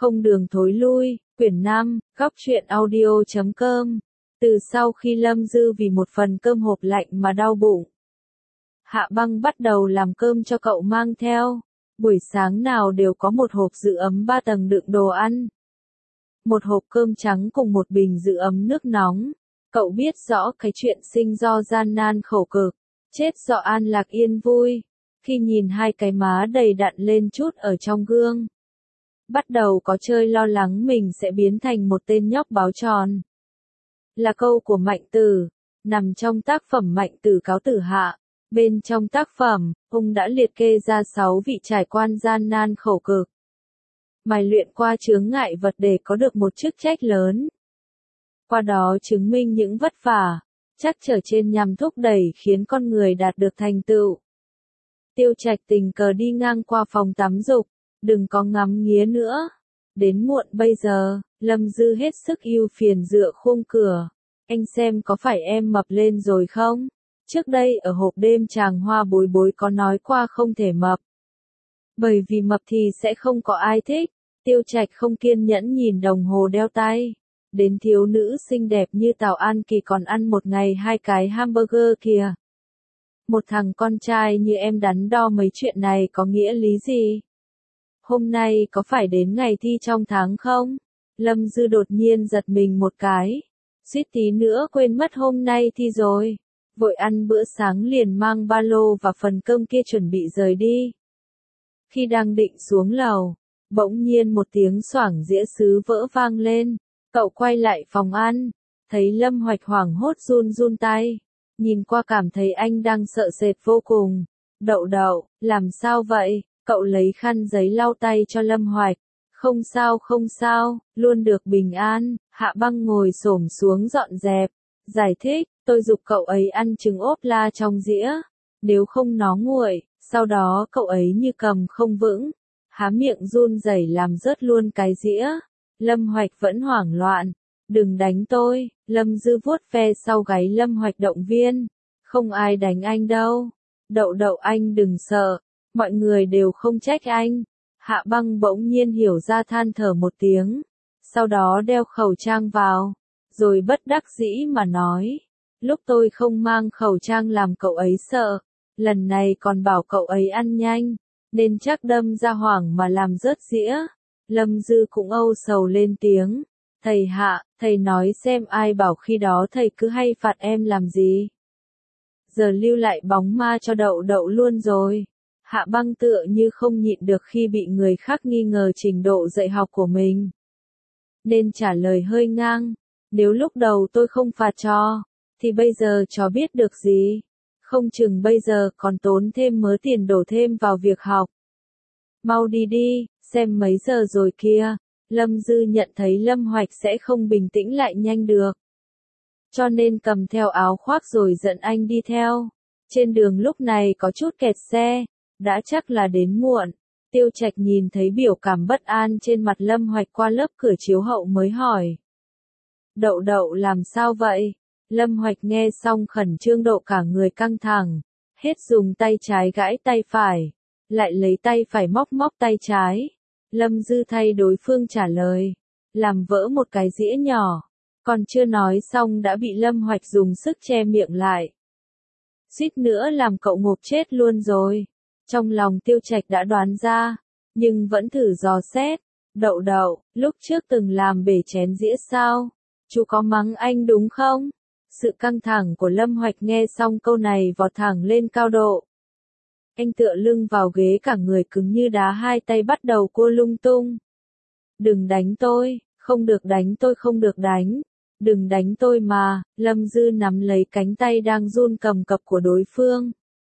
Không đường thối lui, quyển 5, góc truyện audio.com. Từ sau khi Lâm Dư vì một phần cơm hộp lạnh mà đau bụng, Hạ Băng bắt đầu làm cơm cho cậu mang theo. Buổi sáng nào đều có một hộp giữ ấm 3 tầng đựng đồ ăn. Một hộp cơm trắng cùng một bình giữ ấm nước nóng. Cậu biết rõ cái chuyện sinh do gian nan khổ cực, chết do an lạc yên vui. Khi nhìn hai cái má đầy đặn lên chút ở trong gương, bắt đầu có chơi lo lắng mình sẽ biến thành một tên nhóc báo tròn. Là câu của Mạnh Tử, nằm trong tác phẩm Mạnh Tử Cáo Tử Hạ. Bên trong tác phẩm, ông đã liệt kê ra 6 vị trải quan gian nan khổ cực, mài luyện qua chướng ngại vật để có được một chức trách lớn. Qua đó chứng minh những vất vả, trắc trở trên nhằm thúc đẩy khiến con người đạt được thành tựu. Tiêu Trạch tình cờ đi ngang qua phòng tắm dục, đừng có ngắm nghía nữa. Đến muộn bây giờ, Lâm Dư hết sức ưu phiền dựa khung cửa. Anh xem có phải em mập lên rồi không? Trước đây ở hộp đêm chàng Hoa Bối Bối có nói qua không thể mập. Bởi vì mập thì sẽ không có ai thích. Tiêu Trạch không kiên nhẫn nhìn đồng hồ đeo tay. Đến thiếu nữ xinh đẹp như Tào An Kỳ còn ăn một ngày 2 cái hamburger kìa. Một thằng con trai như em đắn đo mấy chuyện này có nghĩa lý gì? Hôm nay có phải đến ngày thi trong tháng không? Lâm Dư đột nhiên giật mình một cái. Suýt tí nữa quên mất hôm nay thi rồi. Vội ăn bữa sáng liền mang ba lô và phần cơm kia chuẩn bị rời đi. Khi đang định xuống lầu, bỗng nhiên một tiếng xoảng dĩa sứ vỡ vang lên. Cậu quay lại phòng ăn, thấy Lâm Hoạch hoảng hốt run run tay. Nhìn qua cảm thấy anh đang sợ sệt vô cùng. Đậu đậu, làm sao vậy? Cậu lấy khăn giấy lau tay cho Lâm Hoạch. Không sao, luôn được bình an. Hạ Băng ngồi xổm xuống dọn dẹp. Giải thích, tôi giục cậu ấy ăn trứng ốp la trong dĩa. Nếu không nó nguội, sau đó cậu ấy như cầm không vững. Há miệng run rẩy làm rớt luôn cái dĩa. Lâm Hoạch vẫn hoảng loạn. Đừng đánh tôi, Lâm Dư vuốt ve sau gáy Lâm Hoạch động viên. Không ai đánh anh đâu. Đậu đậu anh đừng sợ. Mọi người đều không trách anh. Hạ Băng bỗng nhiên hiểu ra than thở một tiếng. Sau đó đeo khẩu trang vào. Rồi bất đắc dĩ mà nói. Lúc tôi không mang khẩu trang làm cậu ấy sợ. Lần này còn bảo cậu ấy ăn nhanh. Nên chắc đâm ra hoảng mà làm rớt dĩa. Lâm Dư cũng âu sầu lên tiếng. Thầy Hạ, thầy nói xem ai bảo khi đó thầy cứ hay phạt em làm gì. Giờ lưu lại bóng ma cho đậu đậu luôn rồi. Hạ Băng tựa như không nhịn được khi bị người khác nghi ngờ trình độ dạy học của mình. Nên trả lời hơi ngang. Nếu lúc đầu tôi không phạt cho, thì bây giờ chó biết được gì. Không chừng bây giờ còn tốn thêm mớ tiền đổ thêm vào việc học. Mau đi đi, xem mấy giờ rồi kia. Lâm Dư nhận thấy Lâm Hoạch sẽ không bình tĩnh lại nhanh được. Cho nên cầm theo áo khoác rồi dẫn anh đi theo. Trên đường lúc này có chút kẹt xe, đã chắc là đến muộn. Tiêu Trạch nhìn thấy biểu cảm bất an trên mặt Lâm Hoạch qua lớp cửa chiếu hậu mới hỏi. Đậu đậu làm sao vậy? Lâm Hoạch nghe xong khẩn trương độ cả người căng thẳng. Hết dùng tay trái gãi tay phải. Lại lấy tay phải móc tay trái. Lâm Dư thay đối phương trả lời. Làm vỡ một cái dĩa nhỏ. Còn chưa nói xong đã bị Lâm Hoạch dùng sức che miệng lại. Suýt nữa làm cậu ngộp chết luôn rồi. Trong lòng Tiêu Trạch đã đoán ra. Nhưng vẫn thử dò xét. Đậu đậu, lúc trước từng làm bể chén dĩa sao? Chú có mắng anh đúng không? Sự căng thẳng của Lâm Hoạch nghe xong câu này vọt thẳng lên cao độ. Anh tựa lưng vào ghế cả người cứng như đá, hai tay bắt đầu cua lung tung. Đừng đánh tôi, không được đánh tôi, không được đánh. Đừng đánh tôi mà. Lâm Dư nắm lấy cánh tay đang run cầm cập của đối phương.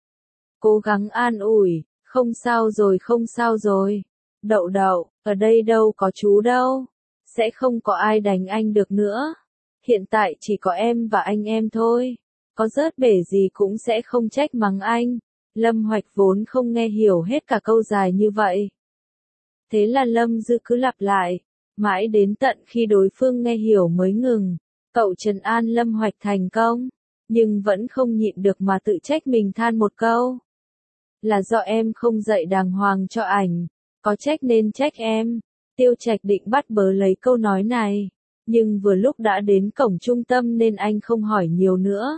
Cố gắng an ủi, không sao rồi. Đậu đậu, ở đây đâu có chú đâu. Sẽ không có ai đánh anh được nữa. Hiện tại chỉ có em và anh em thôi. Có rớt bể gì cũng sẽ không trách mắng anh. Lâm Hoạch vốn không nghe hiểu hết cả câu dài như vậy. Thế là Lâm Dư cứ lặp lại. Mãi đến tận khi đối phương nghe hiểu mới ngừng. Cậu trấn an Lâm Hoạch thành công. Nhưng vẫn không nhịn được mà tự trách mình than một câu. Là do em không dạy đàng hoàng cho ảnh. Có trách nên trách em. Tiêu Trạch định bắt bớ lấy câu nói này, nhưng vừa lúc đã đến cổng trung tâm nên anh không hỏi nhiều nữa.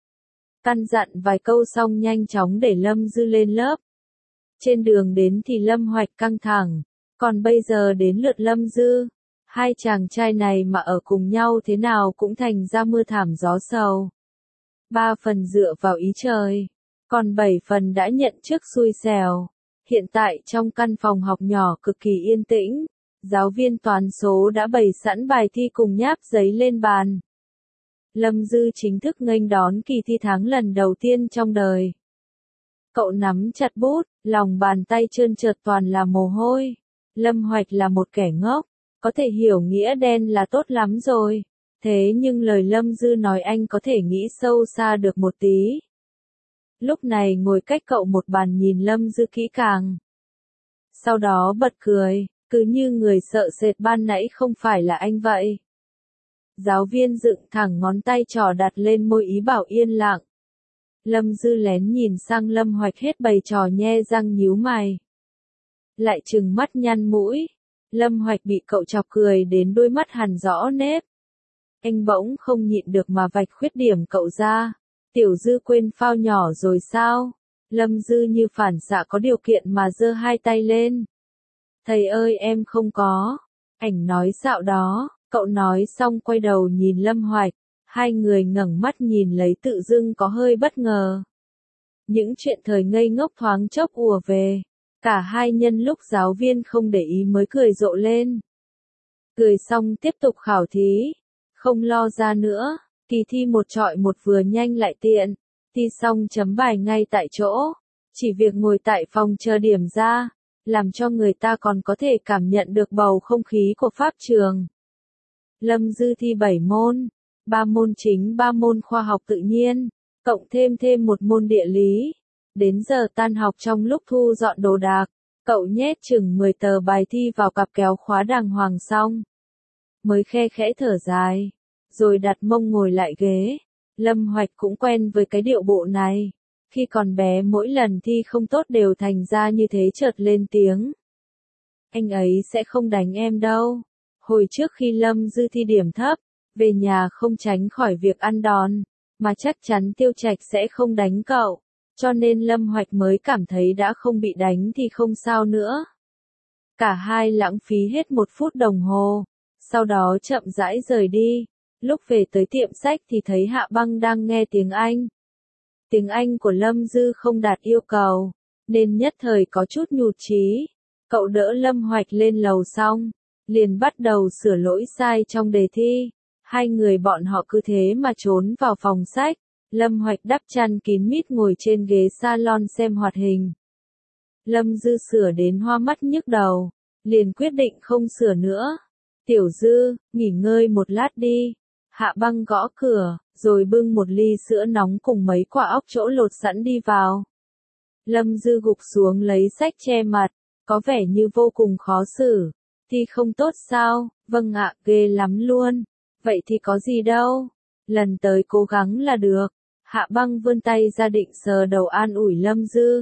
Căn dặn vài câu xong nhanh chóng để Lâm Dư lên lớp. Trên đường đến thì Lâm Hoạch căng thẳng, còn bây giờ đến lượt Lâm Dư. Hai chàng trai này mà ở cùng nhau thế nào cũng thành ra mưa thảm gió sầu. 3 phần dựa vào ý trời, còn 7 phần đã nhận trước xui xẻo. Hiện tại trong căn phòng học nhỏ cực kỳ yên tĩnh, giáo viên toán số đã bày sẵn bài thi cùng nháp giấy lên bàn. Lâm Dư chính thức nghênh đón kỳ thi tháng lần đầu tiên trong đời. Cậu nắm chặt bút, lòng bàn tay trơn trượt toàn là mồ hôi. Lâm Hoạch là một kẻ ngốc, có thể hiểu nghĩa đen là tốt lắm rồi. Thế nhưng lời Lâm Dư nói anh có thể nghĩ sâu xa được một tí. Lúc này ngồi cách cậu một bàn nhìn Lâm Dư kỹ càng. Sau đó bật cười, cứ như người sợ sệt ban nãy không phải là anh vậy. Giáo viên dựng thẳng ngón tay trỏ đặt lên môi ý bảo yên lặng. Lâm Dư lén nhìn sang Lâm Hoạch hết bày trò nhe răng nhíu mày. Lại trừng mắt nhăn mũi. Lâm Hoạch bị cậu chọc cười đến đôi mắt hằn rõ nếp. Anh bỗng không nhịn được mà vạch khuyết điểm cậu ra. Tiểu Dư quên phao nhỏ rồi sao? Lâm Dư như phản xạ có điều kiện mà giơ hai tay lên. Thầy ơi em không có. Ảnh nói xạo đó. Cậu nói xong quay đầu nhìn Lâm Hoạch. Hai người ngẩng mắt nhìn lấy tự dưng có hơi bất ngờ. Những chuyện thời ngây ngốc thoáng chốc ùa về. Cả hai nhân lúc giáo viên không để ý mới cười rộ lên. Cười xong tiếp tục khảo thí. Không lo ra nữa. Kỳ thi một chọi một vừa nhanh lại tiện. Thi xong chấm bài ngay tại chỗ. Chỉ việc ngồi tại phòng chờ điểm ra. Làm cho người ta còn có thể cảm nhận được bầu không khí của pháp trường. Lâm Dư thi 7 môn. 3 môn chính 3 môn khoa học tự nhiên. Cộng thêm một môn địa lý. Đến giờ tan học trong lúc thu dọn đồ đạc. Cậu nhét chừng 10 tờ bài thi vào cặp kéo khóa đàng hoàng xong. Mới khe khẽ thở dài. Rồi đặt mông ngồi lại ghế. Lâm Hoạch cũng quen với cái điệu bộ này. Khi còn bé mỗi lần thi không tốt đều thành ra như thế chợt lên tiếng. Anh ấy sẽ không đánh em đâu. Hồi trước khi Lâm Dư thi điểm thấp, về nhà không tránh khỏi việc ăn đòn, mà chắc chắn Tiêu Trạch sẽ không đánh cậu. Cho nên Lâm Hoạch mới cảm thấy đã không bị đánh thì không sao nữa. Cả hai lãng phí hết 1 phút đồng hồ. Sau đó chậm rãi rời đi. Lúc về tới tiệm sách thì thấy Hạ Băng đang nghe tiếng Anh. Tiếng Anh của Lâm Dư không đạt yêu cầu, nên nhất thời có chút nhụt chí. Cậu đỡ Lâm Hoạch lên lầu xong, liền bắt đầu sửa lỗi sai trong đề thi. Hai người bọn họ cứ thế mà trốn vào phòng sách. Lâm Hoạch đắp chăn kín mít ngồi trên ghế salon xem hoạt hình. Lâm Dư sửa đến hoa mắt nhức đầu, liền quyết định không sửa nữa. Tiểu Dư, nghỉ ngơi một lát đi. Hạ Băng gõ cửa, rồi bưng một ly sữa nóng cùng mấy quả óc chỗ lột sẵn đi vào. Lâm Dư gục xuống lấy sách che mặt, có vẻ như vô cùng khó xử. Thì không tốt sao? Vâng ạ, ghê lắm luôn. Vậy thì có gì đâu. Lần tới cố gắng là được. Hạ Băng vươn tay ra định sờ đầu an ủi Lâm Dư.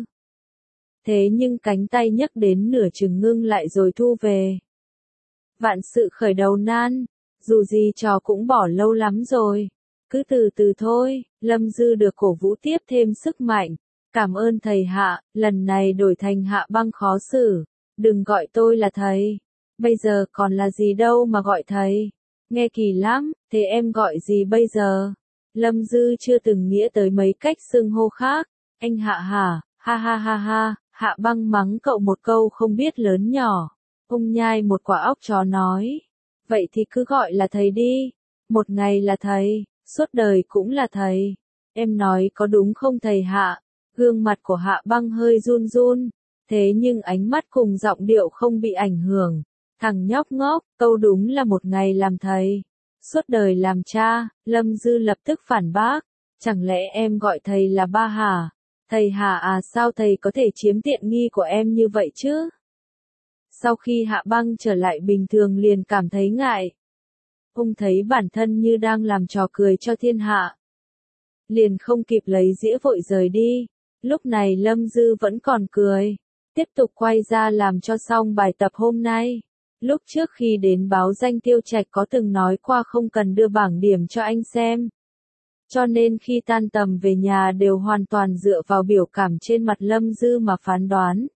Thế nhưng cánh tay nhấc đến nửa chừng ngưng lại rồi thu về. Vạn sự khởi đầu nan. Dù gì trò cũng bỏ lâu lắm rồi. Cứ từ từ thôi. Lâm Dư được cổ vũ tiếp thêm sức mạnh. Cảm ơn thầy Hạ, lần này đổi thành Hạ Băng khó xử. Đừng gọi tôi là thầy. Bây giờ còn là gì đâu mà gọi thầy. Nghe kỳ lắm, thế em gọi gì bây giờ? Lâm Dư chưa từng nghĩ tới mấy cách xưng hô khác. Anh Hạ hả? Ha ha ha ha. Hạ Băng mắng cậu một câu không biết lớn nhỏ. Ông nhai một quả óc chó nói. Vậy thì cứ gọi là thầy đi. Một ngày là thầy, suốt đời cũng là thầy. Em nói có đúng không thầy Hạ? Gương mặt của Hạ Băng hơi run run. Thế nhưng ánh mắt cùng giọng điệu không bị ảnh hưởng. Thằng nhóc ngốc, câu đúng là một ngày làm thầy. Suốt đời làm cha. Lâm Dư lập tức phản bác. Chẳng lẽ em gọi thầy là ba hả? Thầy Hạ à, sao thầy có thể chiếm tiện nghi của em như vậy chứ? Sau khi Hạ Băng trở lại bình thường liền cảm thấy ngại. Ông thấy bản thân như đang làm trò cười cho thiên hạ. Liền không kịp lấy dĩa vội rời đi. Lúc này Lâm Dư vẫn còn cười. Tiếp tục quay ra làm cho xong bài tập hôm nay. Lúc trước khi đến báo danh Tiêu Trạch có từng nói qua không cần đưa bảng điểm cho anh xem. Cho nên khi tan tầm về nhà đều hoàn toàn dựa vào biểu cảm trên mặt Lâm Dư mà phán đoán.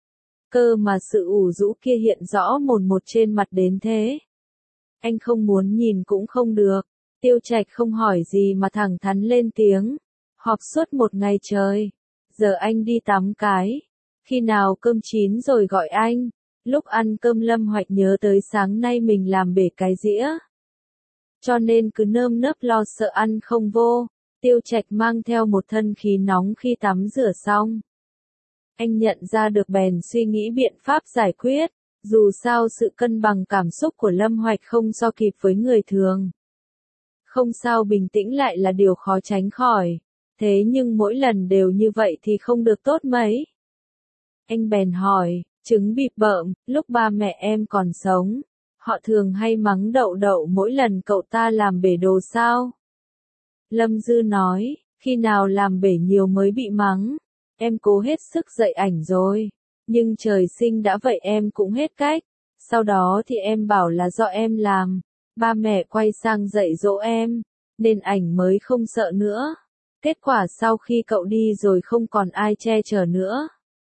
Cơ mà sự ủ rũ kia hiện rõ mồn một trên mặt đến thế. Anh không muốn nhìn cũng không được. Tiêu Trạch không hỏi gì mà thẳng thắn lên tiếng. Họp suốt một ngày trời. Giờ anh đi tắm cái. Khi nào cơm chín rồi gọi anh. Lúc ăn cơm Lâm Hoạch nhớ tới sáng nay mình làm bể cái dĩa. Cho nên cứ nơm nớp lo sợ ăn không vô. Tiêu Trạch mang theo một thân khí nóng khi tắm rửa xong. Anh nhận ra được bèn suy nghĩ biện pháp giải quyết. Dù sao sự cân bằng cảm xúc của Lâm Hoạch không so kịp với người thường. Không sao, bình tĩnh lại là điều khó tránh khỏi. Thế nhưng mỗi lần đều như vậy thì không được tốt mấy. Anh bèn hỏi, trứng bịp bợm, lúc ba mẹ em còn sống, họ thường hay mắng Đậu Đậu mỗi lần cậu ta làm bể đồ sao? Lâm Dư nói, khi nào làm bể nhiều mới bị mắng, em cố hết sức dạy ảnh rồi, nhưng trời sinh đã vậy em cũng hết cách, sau đó thì em bảo là do em làm, ba mẹ quay sang dạy dỗ em, nên ảnh mới không sợ nữa. Kết quả sau khi cậu đi rồi không còn ai che chở nữa.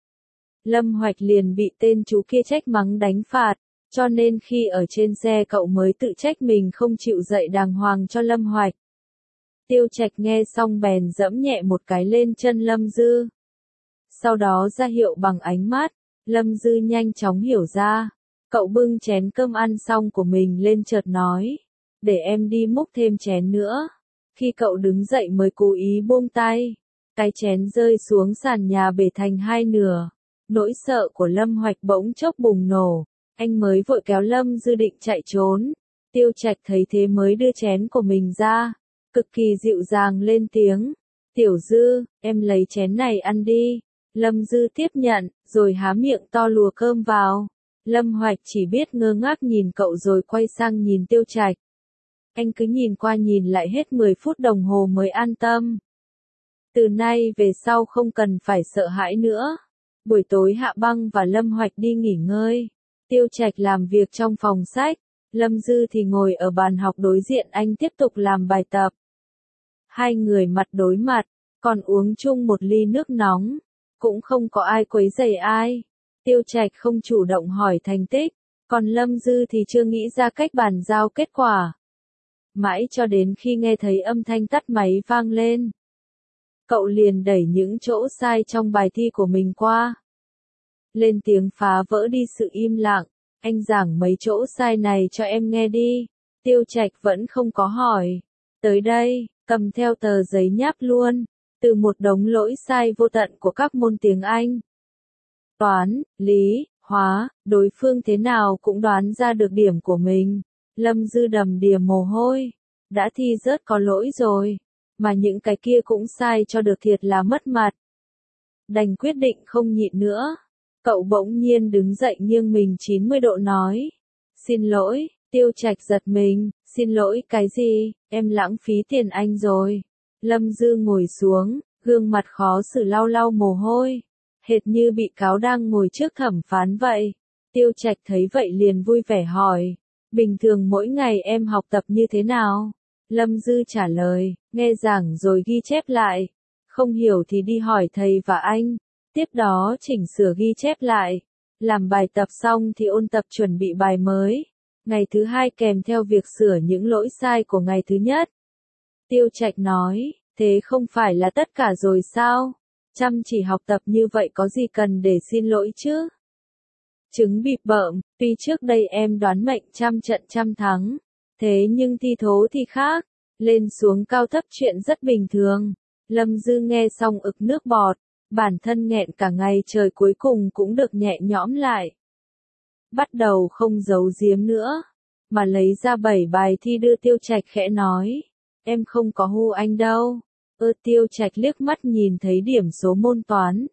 Lâm Hoạch liền bị tên chú kia trách mắng đánh phạt, cho nên khi ở trên xe cậu mới tự trách mình không chịu dạy đàng hoàng cho Lâm Hoạch. Tiêu Trạch nghe xong bèn giẫm nhẹ một cái lên chân Lâm Dư. Sau đó ra hiệu bằng ánh mắt, Lâm Dư nhanh chóng hiểu ra. Cậu bưng chén cơm ăn xong của mình lên chợt nói, để em đi múc thêm chén nữa. Khi cậu đứng dậy mới cố ý buông tay, cái chén rơi xuống sàn nhà bể thành hai nửa. Nỗi sợ của Lâm Hoạch bỗng chốc bùng nổ, anh mới vội kéo Lâm Dư định chạy trốn. Tiêu Trạch thấy thế mới đưa chén của mình ra, cực kỳ dịu dàng lên tiếng, Tiểu Dư, em lấy chén này ăn đi. Lâm Dư tiếp nhận, rồi há miệng to lùa cơm vào. Lâm Hoạch chỉ biết ngơ ngác nhìn cậu rồi quay sang nhìn Tiêu Trạch. Anh cứ nhìn qua nhìn lại hết 10 phút đồng hồ mới an tâm. Từ nay về sau không cần phải sợ hãi nữa. Buổi tối Hạ Băng và Lâm Hoạch đi nghỉ ngơi. Tiêu Trạch làm việc trong phòng sách. Lâm Dư thì ngồi ở bàn học đối diện anh tiếp tục làm bài tập. Hai người mặt đối mặt, còn uống chung một ly nước nóng. Cũng không có ai quấy rầy ai. Tiêu Trạch không chủ động hỏi thành tích, còn Lâm Dư thì chưa nghĩ ra cách bàn giao kết quả. Mãi cho đến khi nghe thấy âm thanh tắt máy vang lên. Cậu liền đẩy những chỗ sai trong bài thi của mình qua. Lên tiếng phá vỡ đi sự im lặng, anh giảng mấy chỗ sai này cho em nghe đi. Tiêu Trạch vẫn không có hỏi. Tới đây, cầm theo tờ giấy nháp luôn, từ một đống lỗi sai vô tận của các môn tiếng Anh. Toán, lý, hóa, đối phương thế nào cũng đoán ra được điểm của mình. Lâm Dư đầm đìa mồ hôi. Đã thi rớt có lỗi rồi, mà những cái kia cũng sai cho được thiệt là mất mặt. Đành quyết định không nhịn nữa. Cậu bỗng nhiên đứng dậy nghiêng mình 90 độ nói. Xin lỗi, Tiêu Trạch giật mình, xin lỗi cái gì, em lãng phí tiền anh rồi. Lâm Dư ngồi xuống, gương mặt khó xử lau lau mồ hôi. Hệt như bị cáo đang ngồi trước thẩm phán vậy. Tiêu Trạch thấy vậy liền vui vẻ hỏi. Bình thường mỗi ngày em học tập như thế nào? Lâm Dư trả lời, nghe giảng rồi ghi chép lại. Không hiểu thì đi hỏi thầy và anh. Tiếp đó chỉnh sửa ghi chép lại. Làm bài tập xong thì ôn tập chuẩn bị bài mới. Ngày thứ hai kèm theo việc sửa những lỗi sai của ngày thứ nhất. Tiêu Trạch nói, thế không phải là tất cả rồi sao? Chăm chỉ học tập như vậy có gì cần để xin lỗi chứ? Trứng bịp bợm, tuy trước đây em đoán mệnh trăm trận trăm thắng, thế nhưng thi thố thì khác, lên xuống cao thấp chuyện rất bình thường. Lâm Dư nghe xong ực nước bọt, bản thân nghẹn cả ngày trời cuối cùng cũng được nhẹ nhõm lại. Bắt đầu không giấu giếm nữa, mà lấy ra 7 bài thi đưa Tiêu Trạch khẽ nói, em không có hù anh đâu. Tiêu Trạch liếc mắt nhìn thấy điểm số môn toán.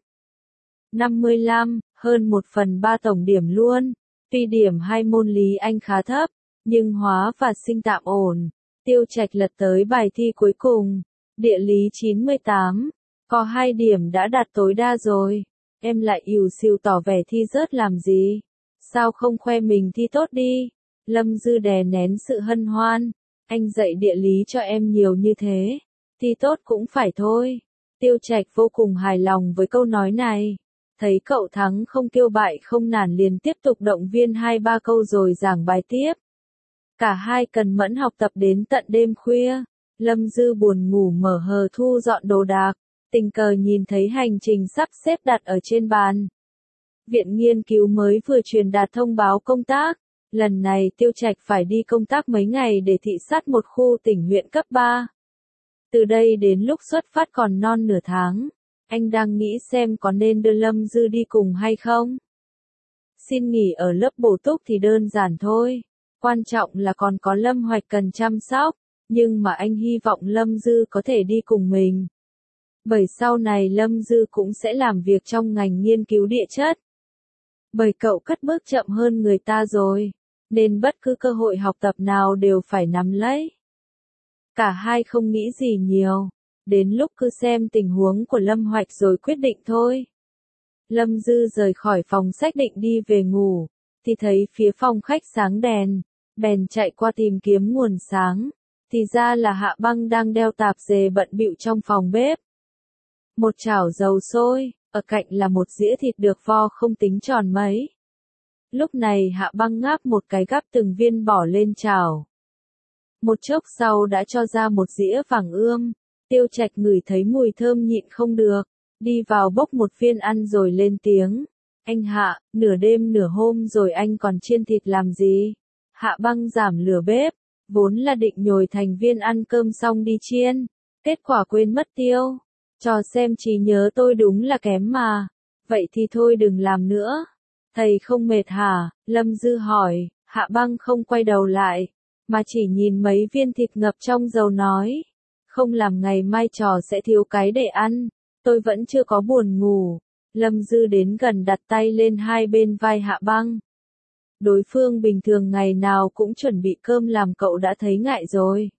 55, hơn 1/3 tổng điểm luôn. Tuy điểm 2 môn lý anh khá thấp, nhưng hóa và sinh tạm ổn. Tiêu Trạch lật tới bài thi cuối cùng. Địa lý 98. Có 2 điểm đã đạt tối đa rồi. Em lại ỉu xìu tỏ vẻ thi rớt làm gì? sao không khoe mình thi tốt đi? Lâm Dư đè nén sự hân hoan. Anh dạy địa lý cho em nhiều như thế. Thi tốt cũng phải thôi. Tiêu Trạch vô cùng hài lòng với câu nói này. Thấy cậu thắng không kêu bại không nản liền tiếp tục động viên 2-3 câu rồi giảng bài tiếp. Cả hai cần mẫn học tập đến tận đêm khuya. Lâm Dư buồn ngủ mở hờ thu dọn đồ đạc. Tình cờ nhìn thấy hành trình sắp xếp đặt ở trên bàn. Viện nghiên cứu mới vừa truyền đạt thông báo công tác. Lần này Tiêu Trạch phải đi công tác mấy ngày để thị sát một khu tỉnh huyện cấp 3. Từ đây đến lúc xuất phát còn non nửa tháng. Anh đang nghĩ xem có nên đưa Lâm Dư đi cùng hay không. Xin nghỉ ở lớp bổ túc thì đơn giản thôi. Quan trọng là còn có Lâm Hoạch cần chăm sóc. Nhưng mà anh hy vọng Lâm Dư có thể đi cùng mình. Bởi sau này Lâm Dư cũng sẽ làm việc trong ngành nghiên cứu địa chất. Bởi cậu cất bước chậm hơn người ta rồi. Nên bất cứ cơ hội học tập nào đều phải nắm lấy. Cả hai không nghĩ gì nhiều. Đến lúc cứ xem tình huống của Lâm Hoạch rồi quyết định thôi. Lâm Dư rời khỏi phòng xác định đi về ngủ. Thì thấy phía phòng khách sáng đèn. Bèn chạy qua tìm kiếm nguồn sáng. Thì ra là Hạ Băng đang đeo tạp dề bận bịu trong phòng bếp. Một chảo dầu sôi, ở cạnh là một dĩa thịt được vo không tính tròn mấy. Lúc này Hạ Băng ngáp một cái gắp từng viên bỏ lên chảo. Một chốc sau đã cho ra một dĩa vàng ươm. Tiêu Trạch ngửi thấy mùi thơm nhịn không được. Đi vào bốc một viên ăn rồi lên tiếng. Anh Hạ, nửa đêm nửa hôm rồi anh còn chiên thịt làm gì? Hạ Băng giảm lửa bếp. Vốn là định nhồi thành viên ăn cơm xong đi chiên. Kết quả quên mất tiêu. Cho xem trí nhớ tôi đúng là kém mà. Vậy thì thôi đừng làm nữa. Thầy không mệt hả? Lâm Dư hỏi. Hạ Băng không quay đầu lại. Mà chỉ nhìn mấy viên thịt ngập trong dầu nói. Không làm ngày mai trò sẽ thiếu cái để ăn. Tôi vẫn chưa có buồn ngủ. Lâm Dư đến gần đặt tay lên hai bên vai Hạ Băng. Đối phương bình thường ngày nào cũng chuẩn bị cơm làm cậu đã thấy ngại rồi.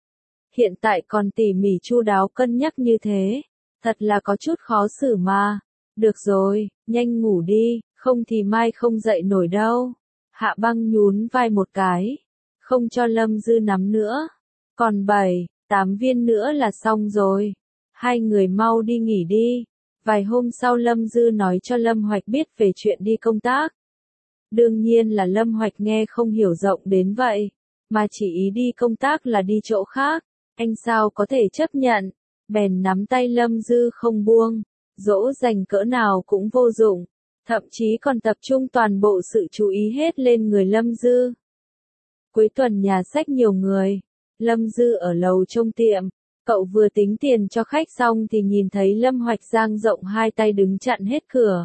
Hiện tại còn tỉ mỉ chu đáo cân nhắc như thế. Thật là có chút khó xử mà. Được rồi, nhanh ngủ đi, không thì mai không dậy nổi đâu. Hạ Băng nhún vai một cái. Không cho Lâm Dư nắm nữa. Còn 7-8 viên nữa là xong rồi. Hai người mau đi nghỉ đi. Vài hôm sau Lâm Dư nói cho Lâm Hoạch biết về chuyện đi công tác. Đương nhiên là Lâm Hoạch nghe không hiểu rộng đến vậy. Mà chỉ ý đi công tác là đi chỗ khác. Anh sao có thể chấp nhận. Bèn nắm tay Lâm Dư không buông. Dỗ dành cỡ nào cũng vô dụng. Thậm chí còn tập trung toàn bộ sự chú ý hết lên người Lâm Dư. Cuối tuần nhà sách nhiều người. Lâm Dư ở lầu trông tiệm. Cậu vừa tính tiền cho khách xong thì nhìn thấy Lâm Hoạch dang rộng hai tay đứng chặn hết cửa.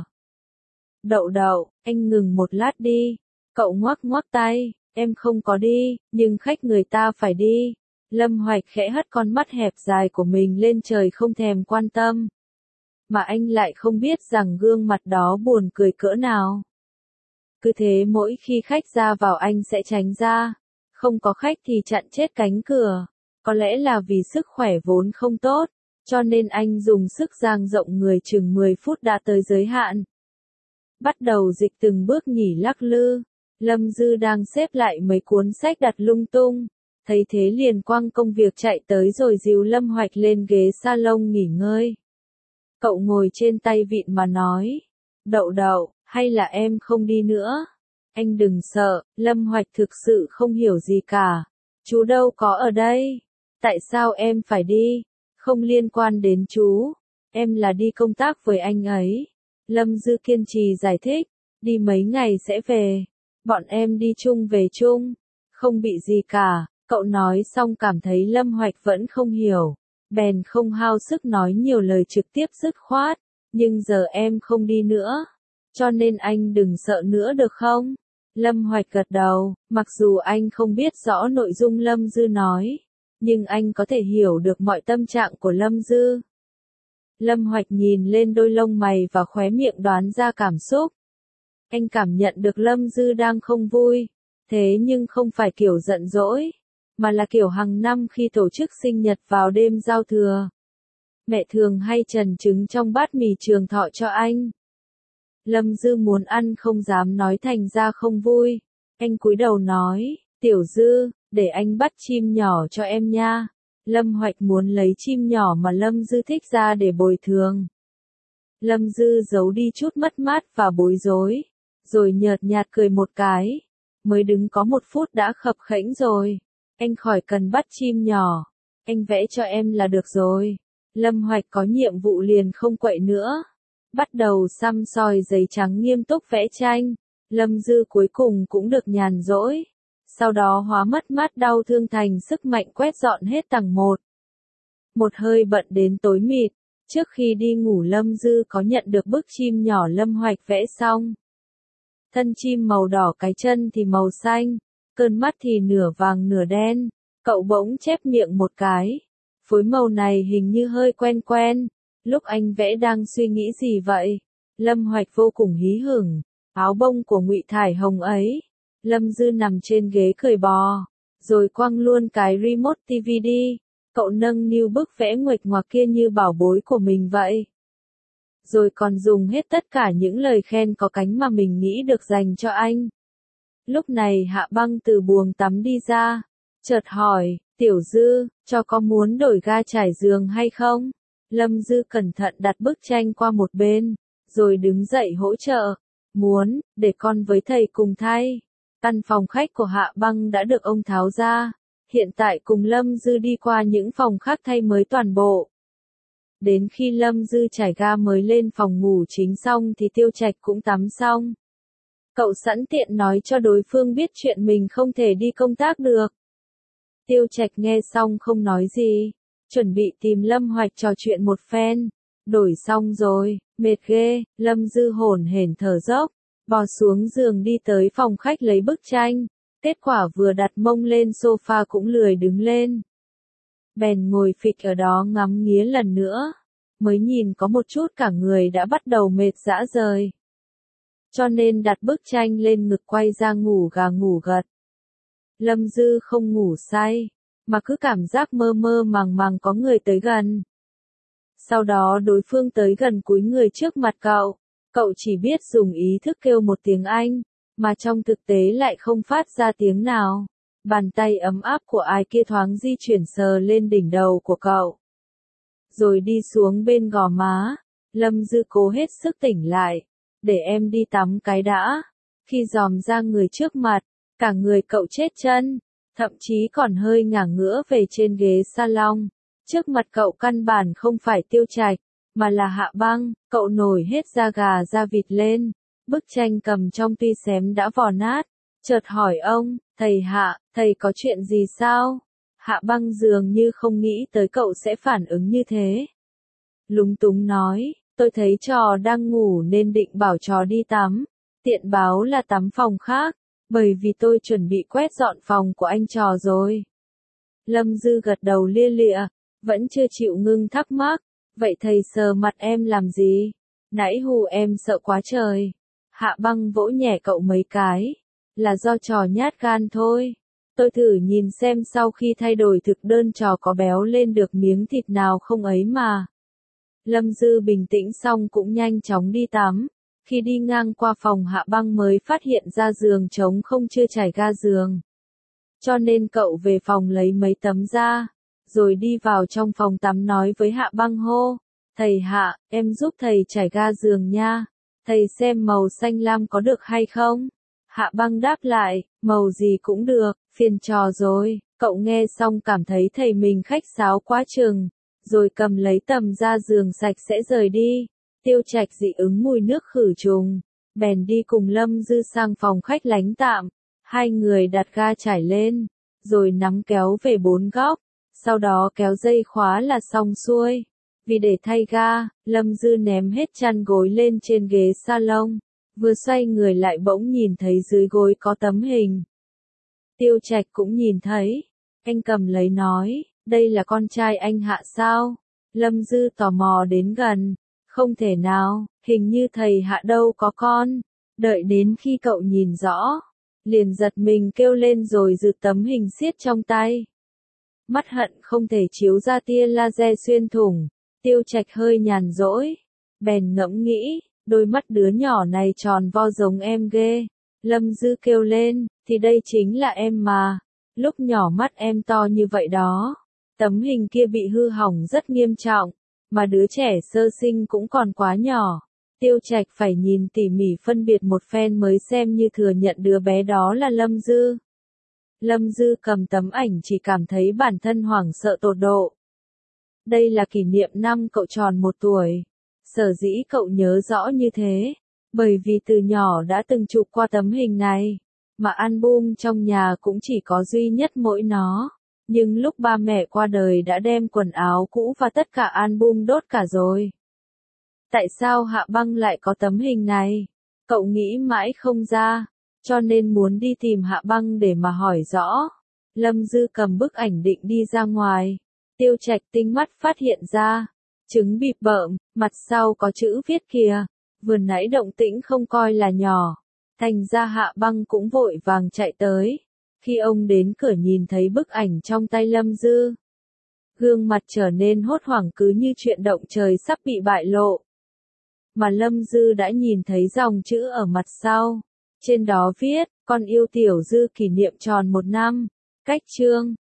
Đậu đậu, anh ngừng một lát đi. Cậu ngoắc ngoắc tay. Em không có đi, nhưng khách người ta phải đi. Lâm Hoạch khẽ hất con mắt hẹp dài của mình lên trời không thèm quan tâm. Mà anh lại không biết rằng gương mặt đó buồn cười cỡ nào. Cứ thế mỗi khi khách ra vào anh sẽ tránh ra. Không có khách thì chặn chết cánh cửa. Có lẽ là vì sức khỏe vốn không tốt. Cho nên anh dùng sức dang rộng người chừng 10 phút đã tới giới hạn. Bắt đầu dịch từng bước nhỉ lắc lư. Lâm Dư đang xếp lại mấy cuốn sách đặt lung tung. Thấy thế liền quăng công việc chạy tới rồi dìu Lâm Hoạch lên ghế salon nghỉ ngơi. Cậu ngồi trên tay vịn mà nói. Đậu đậu, hay là em không đi nữa? Anh đừng sợ, Lâm Hoạch thực sự không hiểu gì cả. Chú đâu có ở đây. Tại sao em phải đi? Không liên quan đến chú. Em là đi công tác với anh ấy. Lâm Dư kiên trì giải thích. Đi mấy ngày sẽ về. Bọn em đi chung về chung. Không bị gì cả. Cậu nói xong cảm thấy Lâm Hoạch vẫn không hiểu. Bèn không hao sức nói nhiều lời trực tiếp dứt khoát. Nhưng giờ em không đi nữa. Cho nên anh đừng sợ nữa được không? Lâm Hoạch gật đầu. Mặc dù anh không biết rõ nội dung Lâm Dư nói. Nhưng anh có thể hiểu được mọi tâm trạng của Lâm Dư. Lâm Hoạch nhìn lên đôi lông mày và khóe miệng đoán ra cảm xúc. Anh cảm nhận được Lâm Dư đang không vui. Thế nhưng không phải kiểu giận dỗi. Mà là kiểu hàng năm khi tổ chức sinh nhật vào đêm giao thừa. Mẹ thường hay trần trứng trong bát mì trường thọ cho anh. Lâm Dư muốn ăn không dám nói thành ra không vui. Anh cúi đầu nói, Tiểu Dư, để anh bắt chim nhỏ cho em nha. Lâm Hoạch muốn lấy chim nhỏ mà Lâm Dư thích ra để bồi thường. Lâm Dư giấu đi chút mất mát và bối rối, rồi nhợt nhạt cười một cái. Mới đứng có 1 phút đã khập khẽnh rồi. Anh khỏi cần bắt chim nhỏ, anh vẽ cho em là được rồi. Lâm Hoạch có nhiệm vụ liền không quậy nữa. Bắt đầu xăm soi giấy trắng nghiêm túc vẽ tranh. Lâm Dư cuối cùng cũng được nhàn rỗi. Sau đó hóa mất mát đau thương thành sức mạnh quét dọn hết tầng 1. Một hơi bận đến tối mịt. Trước khi đi ngủ Lâm Dư có nhận được bức chim nhỏ Lâm Hoạch vẽ xong. Thân chim màu đỏ, cái chân thì màu xanh, cơn mắt thì nửa vàng nửa đen. Cậu bỗng chép miệng một cái. Phối màu này hình như hơi quen quen. Lúc anh vẽ đang suy nghĩ gì vậy? Lâm Hoạch vô cùng hí hửng. Áo bông của Ngụy Thải Hồng ấy. Lâm Dư nằm trên ghế cười bò, rồi quăng luôn cái remote TV đi. Cậu nâng niu bức vẽ nguệch ngoạc kia như bảo bối của mình vậy. Rồi còn dùng hết tất cả những lời khen có cánh mà mình nghĩ được dành cho anh. Lúc này Hạ Băng từ buồng tắm đi ra, chợt hỏi, Tiểu Dư, cho có muốn đổi ga trải giường hay không? Lâm Dư cẩn thận đặt bức tranh qua một bên, rồi đứng dậy hỗ trợ. Muốn, để con với thầy cùng thay. Căn phòng khách của Hạ Băng đã được ông tháo ra. Hiện tại cùng Lâm Dư đi qua những phòng khác thay mới toàn bộ. Đến khi Lâm Dư trải ga mới lên phòng ngủ chính xong thì Tiêu Trạch cũng tắm xong. Cậu sẵn tiện nói cho đối phương biết chuyện mình không thể đi công tác được. Tiêu Trạch nghe xong không nói gì, chuẩn bị tìm Lâm Hoạch trò chuyện một phen. Đổi xong rồi, mệt ghê, Lâm Dư hổn hển thở dốc, bò xuống giường đi tới phòng khách lấy bức tranh. Kết quả vừa đặt mông lên sofa cũng lười đứng lên. Bèn ngồi phịch ở đó ngắm nghía lần nữa. Mới nhìn có một chút cả người đã bắt đầu mệt rã rời. Cho nên đặt bức tranh lên ngực quay ra ngủ gà ngủ gật. Lâm Dư không ngủ say, mà cứ cảm giác mơ mơ màng màng có người tới gần. Sau đó đối phương tới gần cúi người trước mặt cậu. Cậu chỉ biết dùng ý thức kêu một tiếng Anh, mà trong thực tế lại không phát ra tiếng nào. Bàn tay ấm áp của ai kia thoáng di chuyển sờ lên đỉnh đầu của cậu. Rồi đi xuống bên gò má. Lâm Dư cố hết sức tỉnh lại. Để em đi tắm cái đã. Khi dòm ra người trước mặt, cả người cậu chết chân. Thậm chí còn hơi ngả ngửa về trên ghế salon. Trước mặt cậu căn bản không phải Tiêu Trạch, mà là Hạ Băng. Cậu nổi hết da gà da vịt lên. Bức tranh cầm trong tuy xém đã vò nát. Chợt hỏi ông, thầy Hạ, thầy có chuyện gì sao? Hạ Băng dường như không nghĩ tới cậu sẽ phản ứng như thế. Lúng túng nói, tôi thấy trò đang ngủ nên định bảo trò đi tắm. Tiện báo là tắm phòng khác, bởi vì tôi chuẩn bị quét dọn phòng của anh trò rồi. Lâm Dư gật đầu lia lịa, vẫn chưa chịu ngưng thắc mắc. Vậy thầy sờ mặt em làm gì? Nãy hù em sợ quá trời. Hạ Băng vỗ nhẹ cậu mấy cái. Là do trò nhát gan thôi. Tôi thử nhìn xem sau khi thay đổi thực đơn trò có béo lên được miếng thịt nào không ấy mà. Lâm Dư bình tĩnh xong cũng nhanh chóng đi tắm. Khi đi ngang qua phòng Hạ Băng mới phát hiện ra giường trống không chưa trải ga giường. Cho nên cậu về phòng lấy mấy tấm ra, rồi đi vào trong phòng tắm nói với Hạ Băng hô. Thầy Hạ, em giúp thầy trải ga giường nha. Thầy xem màu xanh lam có được hay không? Hạ Băng đáp lại, màu gì cũng được, phiền trò rồi. Cậu nghe xong cảm thấy thầy mình khách sáo quá chừng, rồi cầm lấy tầm da giường sạch sẽ rời đi. Tiêu Trạch dị ứng mùi nước khử trùng, bèn đi cùng Lâm Dư sang phòng khách lánh tạm. Hai người đặt ga trải lên, rồi nắm kéo về 4 góc, sau đó kéo dây khóa là xong xuôi. Vì để thay ga, Lâm Dư ném hết chăn gối lên trên ghế salon, vừa xoay người lại bỗng nhìn thấy dưới gối có tấm hình. Tiêu Trạch cũng nhìn thấy, anh cầm lấy nói, đây là con trai anh Hạ sao? Lâm Dư tò mò đến gần, không thể nào, hình như thầy Hạ đâu có con. Đợi đến khi cậu nhìn rõ, liền giật mình kêu lên rồi giựt tấm hình siết trong tay. Mắt hận không thể chiếu ra tia laser xuyên thủng. Tiêu Trạch hơi nhàn rỗi, bèn ngẫm nghĩ, Đôi mắt đứa nhỏ này tròn vo giống em ghê. Lâm Dư kêu lên, thì đây chính là em mà. Lúc nhỏ mắt em to như vậy đó. Tấm hình kia bị hư hỏng rất nghiêm trọng, mà đứa trẻ sơ sinh cũng còn quá nhỏ. Tiêu Trạch phải nhìn tỉ mỉ phân biệt một phen mới xem như thừa nhận đứa bé đó là Lâm Dư. Lâm Dư cầm tấm ảnh chỉ cảm thấy bản thân hoảng sợ tột độ. Đây là kỷ niệm năm cậu tròn 1 tuổi. Sở dĩ cậu nhớ rõ như thế, bởi vì từ nhỏ đã từng chụp qua tấm hình này, mà album trong nhà cũng chỉ có duy nhất mỗi nó. Nhưng lúc ba mẹ qua đời đã đem quần áo cũ và tất cả album đốt cả rồi. Tại sao Hạ Băng lại có tấm hình này? Cậu nghĩ mãi không ra, cho nên muốn đi tìm Hạ Băng để mà hỏi rõ. Lâm Dư cầm bức ảnh định đi ra ngoài. Tiêu Trạch tinh mắt phát hiện ra. Trứng bịp bợm, mặt sau có chữ viết kìa. Vừa nãy động tĩnh không coi là nhỏ. Thành ra Hạ Băng cũng vội vàng chạy tới. Khi ông đến cửa nhìn thấy bức ảnh trong tay Lâm Dư, gương mặt trở nên hốt hoảng cứ như chuyện động trời sắp bị bại lộ. Mà Lâm Dư đã nhìn thấy dòng chữ ở mặt sau. Trên đó viết, con yêu Tiểu Dư kỷ niệm tròn 1 năm. Cách chương.